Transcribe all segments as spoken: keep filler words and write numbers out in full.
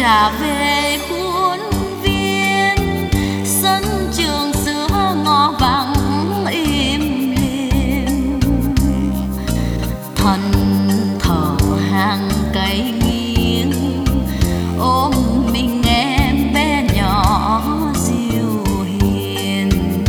trả về khuôn viên, sân trường xưa ngõ vắng im lìm. Thân thở hàng cây nghiêng ôm mình em bé nhỏ dịu hiền.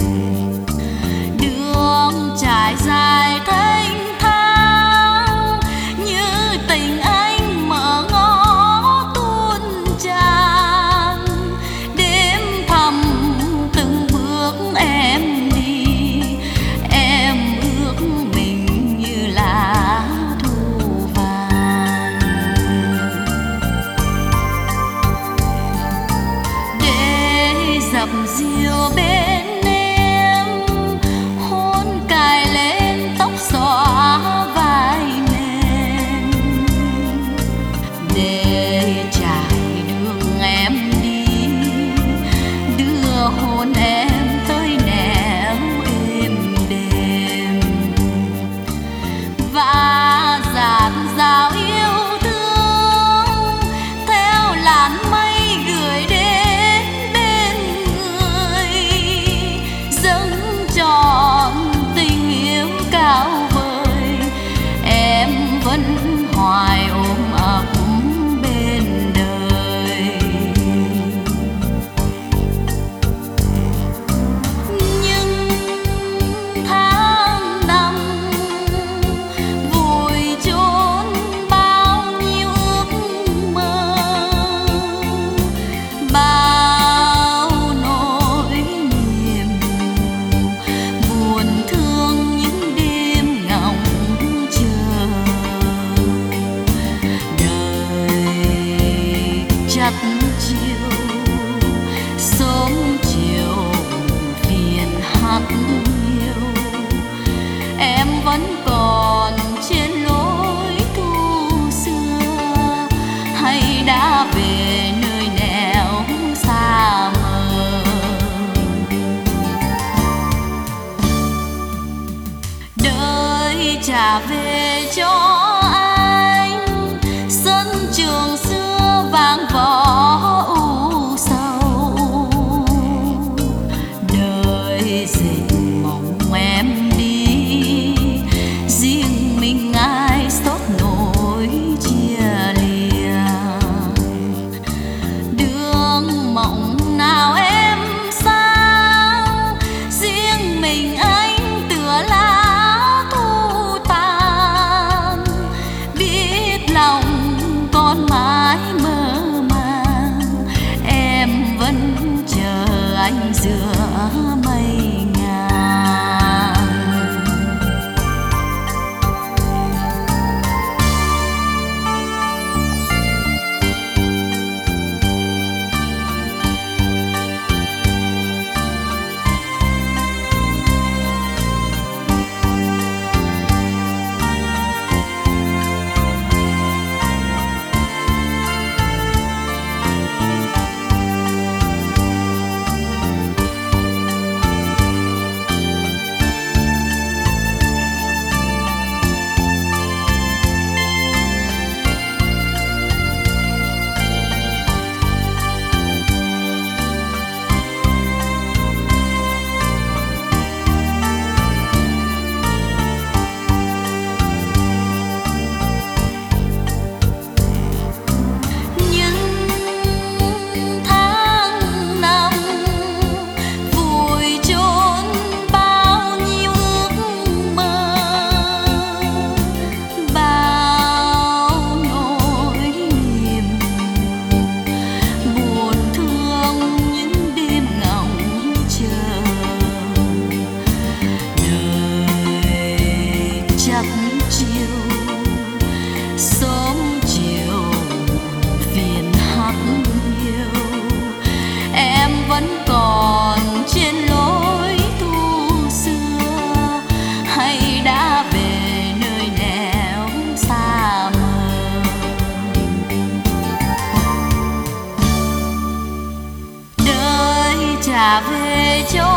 Đường trải dài thanh thang như tình anh mở ngõ tuôn tràn. Đêm thầm từng bước em đi, em ước mình như lá thu vàng. Để dập dìu bên em, hôn cài lên tóc xõa vai mềm. Để trải đường em đi, đưa hôn em tới nẻo êm đềm. Và dạt dào yêu thương theo làn mây gửi đến bên người, dâng trọn tình yêu cao vời. Em vẫn hoài ôm ấp bên đời. Nhưng tháng năm vùi chôn bao nhiêu ước mơ, bao nỗi niềm buồn thương những đêm ngóng chờ. Đời chắt chiều sớm chiều phiền hát nhiều, em vẫn còn trên lối thu xưa, hay đã về nơi nẻo xa mờ. Đời trả về cho anh sân trường xưa vang võ u sầu. Đời dịch mộng em đi, riêng mình ai xót nỗi chia lìa. Đường mộng nào em sang, riêng mình anh tựa lá thu tàn. Biết lòng con mãi mơ màng, em vẫn chờ anh giữa mây ngàn. Vẫn còn trên lối thu xưa, hay đã về nơi nẻo xa mờ. Đời trả về cho